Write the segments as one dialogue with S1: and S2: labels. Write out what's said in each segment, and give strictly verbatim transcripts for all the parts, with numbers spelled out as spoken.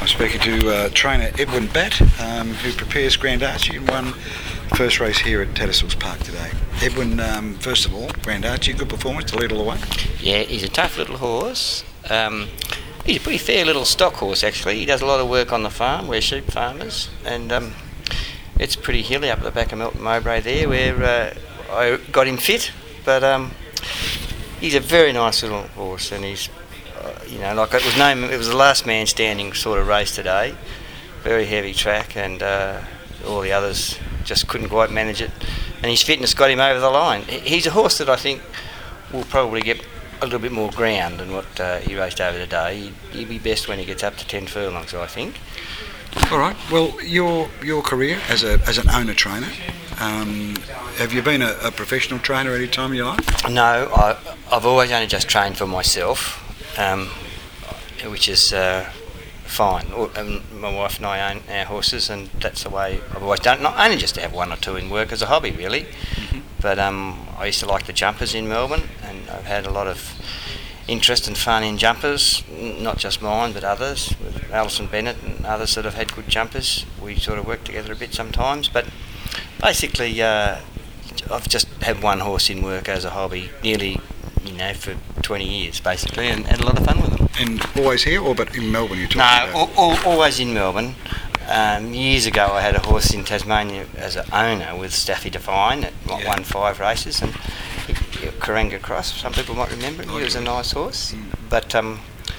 S1: I'm speaking to uh, trainer Edwin Batt, um, who prepares Grand Archie and won the first race here at Tattersalls Park today. Edwin, um, first of all, Grand Archie, good performance to lead all the way.
S2: Yeah, he's a tough little horse. Um, he's a pretty fair little stock horse actually. He does a lot of work on the farm, we're sheep farmers, and um, it's pretty hilly up at the back of Melton Mowbray there where uh, I got him fit, but um, he's a very nice little horse, and he's uh, you know, like it was no, it was the last man standing sort of race today. Very heavy track, and uh, all the others just couldn't quite manage it. And his fitness got him over the line. He's a horse that I think will probably get a little bit more ground than what uh, he raced over today. He'd, he'd be best when he gets up to ten furlongs, I think.
S1: All right. Well, your your career as a as an owner trainer, um, have you been a, a professional trainer any time in your life?
S2: No, I, I've always only just trained for myself, um, which is uh, fine. Um, my wife and I own our horses, and that's the way I've always done it. Not only just to have one or two in work as a hobby, really. Mm-hmm. But um, I used to like the jumpers in Melbourne, and I've had a lot of interest and fun in jumpers, not just mine but others, with Alison Bennett and others that have had good jumpers. We sort of work together a bit sometimes, but basically uh, I've just had one horse in work as a hobby nearly, you know, for twenty years basically, and had a lot of fun with them.
S1: And always here, or but in Melbourne you're talking
S2: no,
S1: about?
S2: No, al- al- always in Melbourne. Um, years ago I had a horse in Tasmania as an owner with Staffy Define that yeah. won five races, and Karanga Cross, some people might remember him. He was a nice horse. Mm. But um,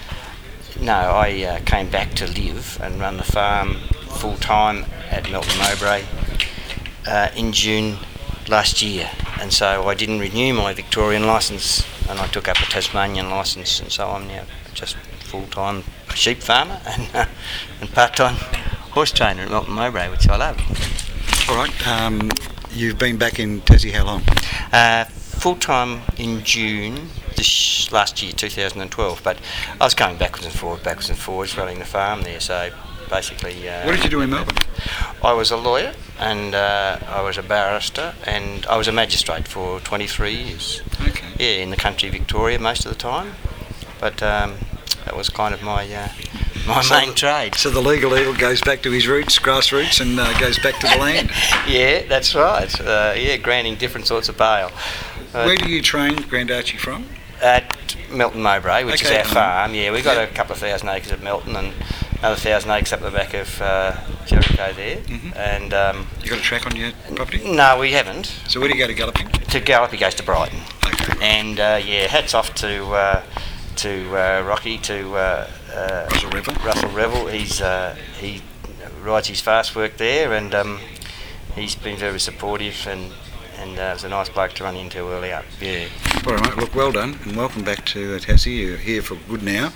S2: no, I uh, came back to live and run the farm full time at Melton Mowbray uh, in June last year, and so I didn't renew my Victorian licence, and I took up a Tasmanian licence, and so I'm now just full time sheep farmer and, uh, and part time horse trainer at Melton Mowbray, which I love.
S1: All right. Um, you've been back in Tassie how long?
S2: Uh, full time in June this last year, two thousand twelve, but I was going backwards and forwards, backwards and forwards, running the farm there. So basically, uh,
S1: what did you do in Melbourne?
S2: I was a lawyer, and uh, I was a barrister, and I was a magistrate for twenty-three years.
S1: Okay.
S2: Yeah, in the country Victoria most of the time, but um, that was kind of my. Uh, My so main trade.
S1: So the legal eagle goes back to his roots, grassroots, and uh, goes back to the land.
S2: Yeah, that's right. Uh, yeah, granting different sorts of bail. Uh,
S1: Where do you train Grand Archie from?
S2: At Melton Mowbray, which
S1: okay.
S2: is our farm. Yeah, we've got yeah. a couple of thousand acres at Melton, and another thousand acres up the back of uh, Jericho there. Mm-hmm. And um,
S1: you got a track on your property?
S2: No, we haven't.
S1: So where do you go to Galloping?
S2: To Galloping goes to Brighton.
S1: Okay.
S2: And uh, yeah, hats off to uh, to uh, Rocky to. Uh, Uh,
S1: Russell Revel.
S2: Russell Revel. He's uh, he rides his fast work there, and um, he's been very supportive, and and uh, it's a nice bloke to run into early up. Yeah.
S1: All right, mate. Look, well done, and welcome back to uh, Tassie. You're here for good now.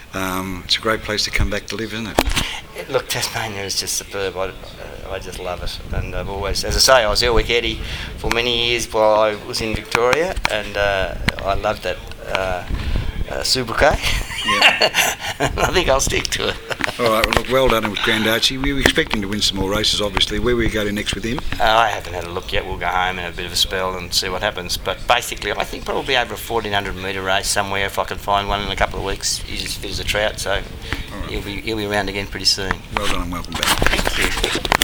S1: Um, it's a great place to come back to live, isn't it?
S2: it look, Tasmania is just superb. I, uh, I just love it, and I've always, as I say, I was Elwick Eddie for many years while I was in Victoria, and uh, I loved that. Uh, Uh, Subukai. Yeah. I think I'll stick to it.
S1: All right, well, look, well done with Grand Archie. We were expecting to win some more races, obviously. Where will you go to next with him?
S2: Uh, I haven't had a look yet. We'll go home and have a bit of a spell and see what happens. But basically, I think probably over a fourteen hundred metre race somewhere, if I can find one in a couple of weeks. He's as fit as a trout, so right. he'll be he'll be around again pretty soon.
S1: Well done and welcome back.
S2: Thank you.